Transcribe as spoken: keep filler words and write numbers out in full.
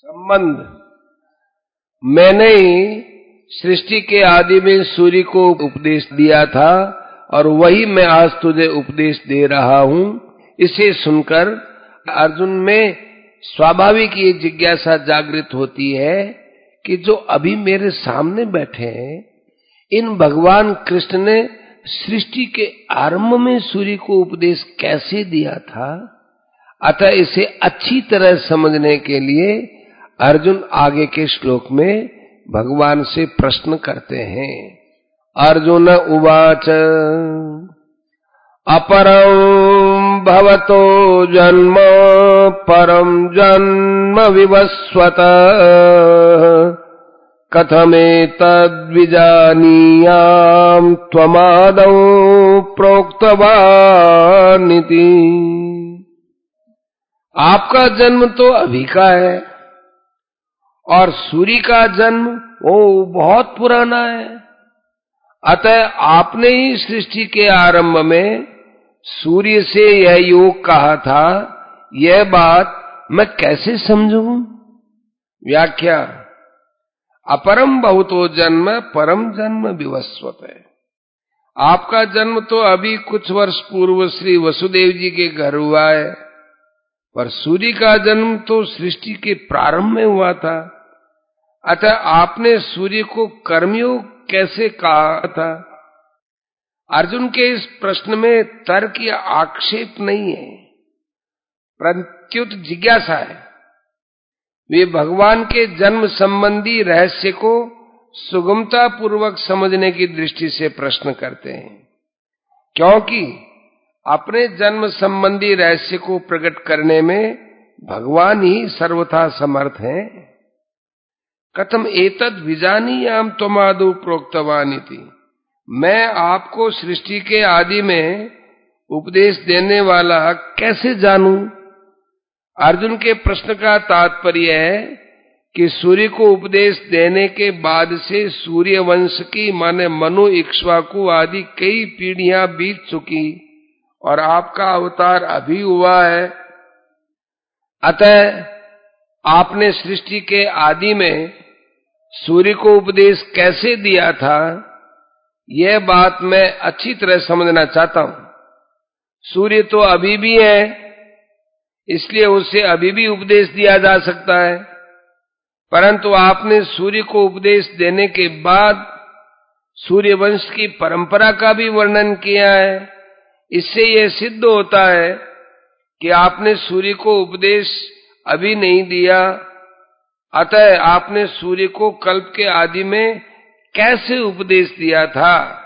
संबंध। मैंने ही सृष्टि के आदि में सूर्य को उपदेश दिया था और वही मैं आज तुझे उपदेश दे रहा हूं। इसे सुनकर अर्जुन में स्वाभाविक ये जिज्ञासा जागृत होती है कि जो अभी मेरे सामने बैठे हैं, इन भगवान कृष्ण ने सृष्टि के आरंभ में सूर्य को उपदेश कैसे दिया था। अतः इसे अच्छी तरह समझने के लिए अर्जुन आगे के श्लोक में भगवान से प्रश्न करते हैं। अर्जुन उवाच अपरं भवतो जन्म परं जन्म विवस्वत कथमेतद्विजानीयाम् त्वमादौ प्रोक्तवानिति। आपका जन्म तो अभी का है और सूर्य का जन्म वो बहुत पुराना है। अतः आपने ही सृष्टि के आरंभ में सूर्य से यह योग कहा था, यह बात मैं कैसे समझूं? व्याख्या। अपरम बहुतो जन्म परम जन्म विवस्वत है। आपका जन्म तो अभी कुछ वर्ष पूर्व श्री वसुदेव जी के घर हुआ है, पर सूर्य का जन्म तो सृष्टि के प्रारंभ में हुआ था। अतः आपने सूर्य को कर्मयोग कैसे कहा था? अर्जुन के इस प्रश्न में तर्क या आक्षेप नहीं है, प्रत्युत जिज्ञासा है। वे भगवान के जन्म संबंधी रहस्य को सुगमता पूर्वक समझने की दृष्टि से प्रश्न करते हैं, क्योंकि अपने जन्म संबंधी रहस्य को प्रकट करने में भगवान ही सर्वथा समर्थ हैं। कथम एतद् विजानीयाम त्वमादौ प्रोक्तवानिति। मैं आपको सृष्टि के आदि में उपदेश देने वाला कैसे जानूं? अर्जुन के प्रश्न का तात्पर्य है कि सूर्य को उपदेश देने के बाद से सूर्य वंश की माने मनु इक्ष्वाकु आदि कई पीढ़ियां बीत चुकी और आपका अवतार अभी हुआ है। अतः आपने सृष्टि के आदि में सूर्य को उपदेश कैसे दिया था, यह बात मैं अच्छी तरह समझना चाहता हूं। सूर्य तो अभी भी है, इसलिए उसे अभी भी उपदेश दिया जा सकता है, परंतु आपने सूर्य को उपदेश देने के बाद सूर्य वंश की परंपरा का भी वर्णन किया है। इससे यह सिद्ध होता है कि आपने सूर्य को उपदेश अभी नहीं दिया। अतः आपने सूर्य को कल्प के आदि में कैसे उपदेश दिया था?